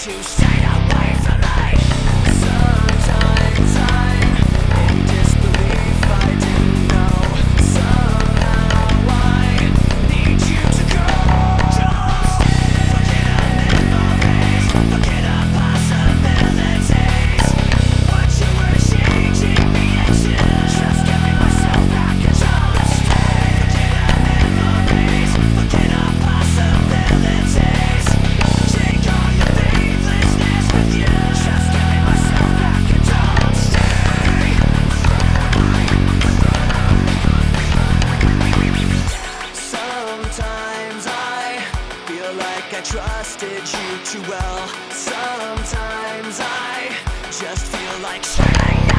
to stay away from me. Sometimes I'm in disbelief, I didn't know. Somehow I need you to go. Just forget our memories, forget our possibilities. What you were changing me into, just giving myself back control to stay. Forget our memories, forget our possibilities. Take all your faithlessness with you, just giving myself back control to stay. Sometimes I feel like I trusted you too well. Sometimes I just feel like staying.